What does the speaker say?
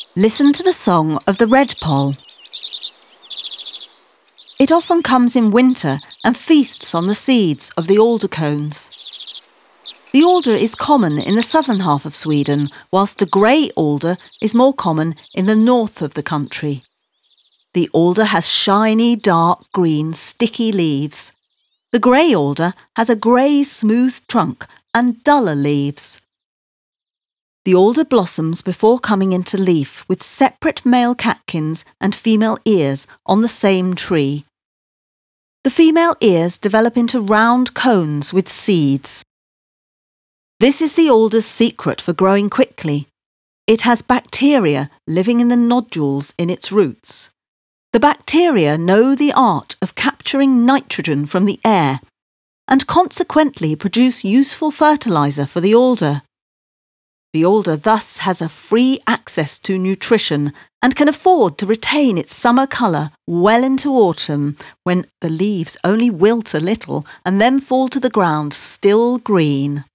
Listen to the song of the redpoll. It often comes in winter and feasts on the seeds of the alder cones. The alder is common in the southern half of Sweden, whilst the grey alder is more common in the north of the country. The alder has shiny, dark green, sticky leaves. The grey alder has a grey, smooth trunk and duller leaves. The alder blossoms before coming into leaf with separate male catkins and female ears on the same tree. The female ears develop into round cones with seeds. This is the alder's secret for growing quickly. It has bacteria living in the nodules in its roots. The bacteria know the art of capturing nitrogen from the air and consequently produce useful fertiliser for the alder. The alder thus has a free access to nutrition and can afford to retain its summer colour well into autumn when the leaves only wilt a little and then fall to the ground still green.